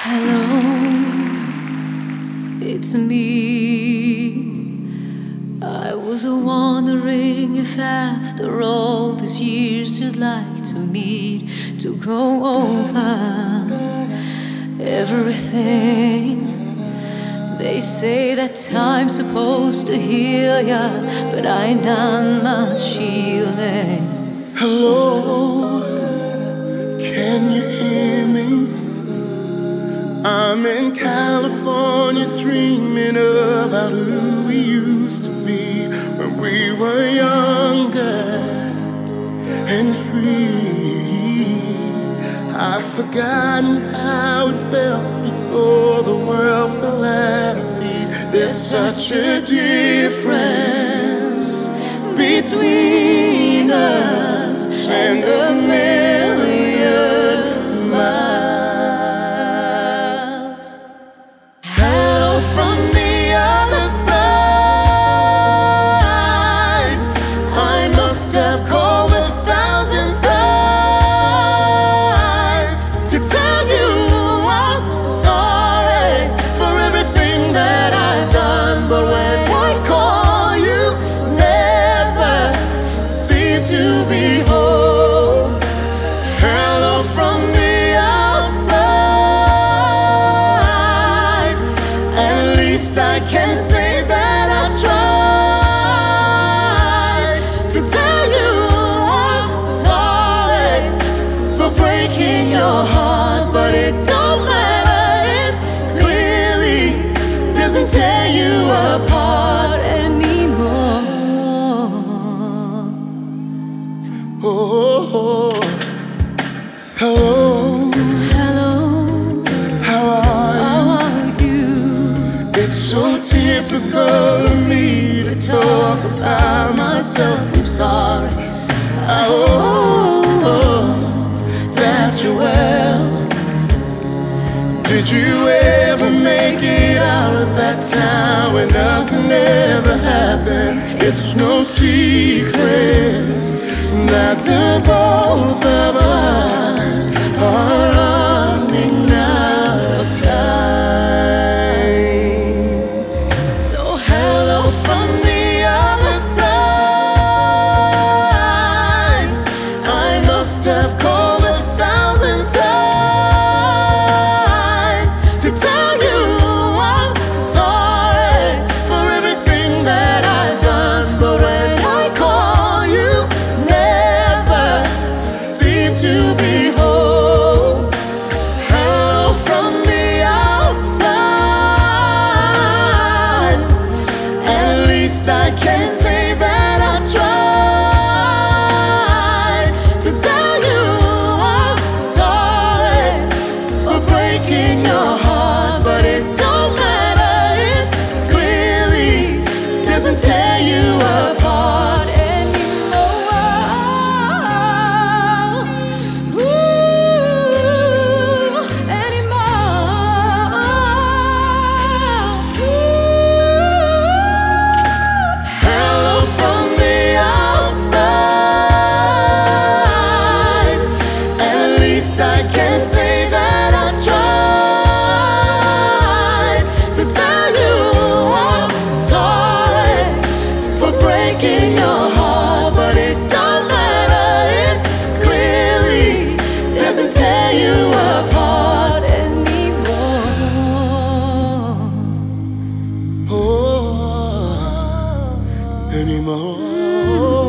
Hello, it's me. I was wondering if after all these years you'd like to meet to go over everything. They say that time's supposed to heal ya, but I ain't done much healing. Hello, can you hear me? I'm in California dreaming about who we used to be when we were younger and free. I've forgotten how it felt before the world fell at our feet. There's such a difference between us and a million miles. Hello from the other side. I must have called 1,000 times to tell you I'm sorry for everything that I've done. But when I call, you never seem to be home. Hello from the outside. At least I can say that I've tried to tell you I'm sorry for breaking your heart, but it don't matter. It clearly doesn't tear you apart anymore. Oh, hello, Hello, how are you? how are you? It's so typical of me to talk about myself. I'm sorry. I hope that you're well. Did you ever make it out of that town where nothing ever happened? It's no secret that the both of us are running out of time. So hello from the other side. I must have called 1,000 times to tell you I'm sorry for everything that I've done. But when I call, you never seem to be home. Hello from the outside. At least I can say that I tried to tell you I'm sorry for breaking your heart, but it don't matter. It clearly doesn't tear you apart anymore. Hello from the outside. At least I can say that I tried to tell you I'm sorry for breaking your heart, but it don't matter. It clearly doesn't tear you apart anymore. Oh, anymore.